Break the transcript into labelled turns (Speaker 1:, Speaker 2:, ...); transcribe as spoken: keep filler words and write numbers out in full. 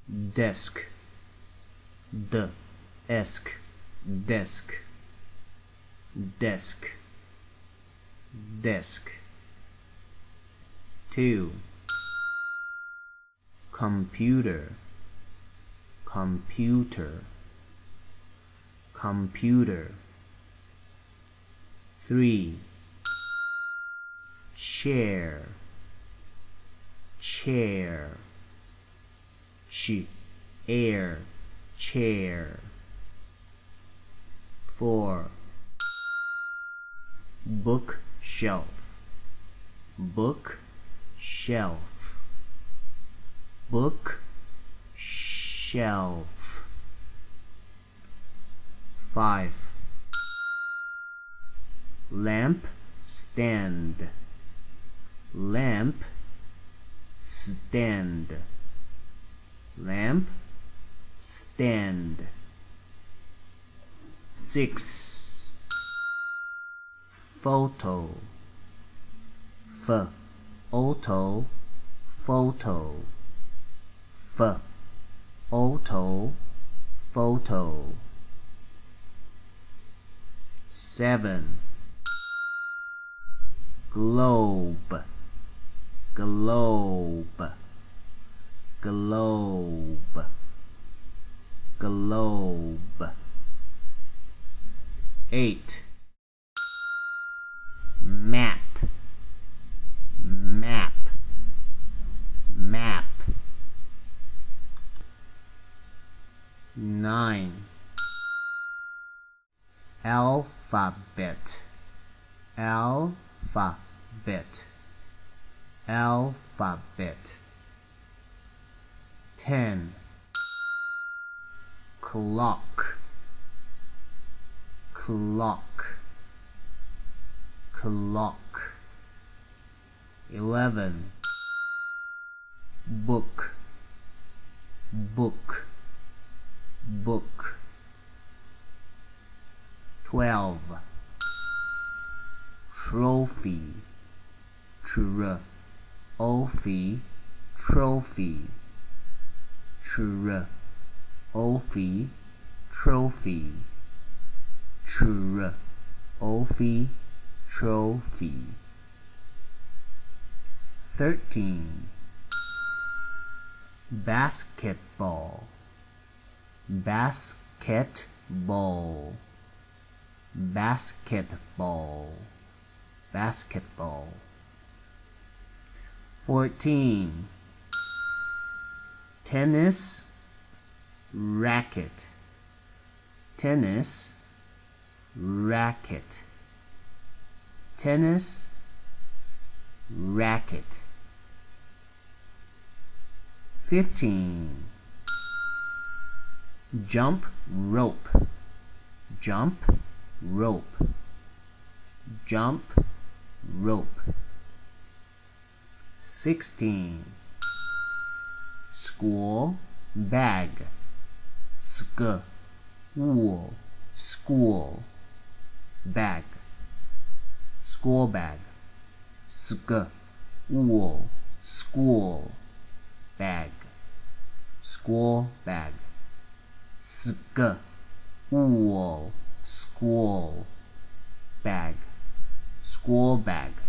Speaker 1: desk, d esk, desk, desk, desk. Two, computer, computer, computer. Three, chair, chair, ch, air, chair. Four, bookshelf, book, shelf, book, shelf. Five, lamp stand, lamp stand, lamp stand. Six, photo, f, auto, photo, f, auto, photo. Seven, globe, globe, globe, globe. Eight, map, map, map. Nine, alphabet, alphabet, alphabet. Ten, clock, clock, clock. Eleven, book, book, book. Twelve, trophy, tr, ophy, trophy, tr, ophy, trophy, tr, ophy, trophy. Thirteen, basketball, basketball, basketball, basketball. Fourteen, tennis racket, tennis racket, tennis racket. Fifteen, jump rope, jump rope, jump rope. Sixteen, school bag, sk, wool, school bag, school bag, sk, wool, school bag, school bag, sk, wool, school bag, school bag.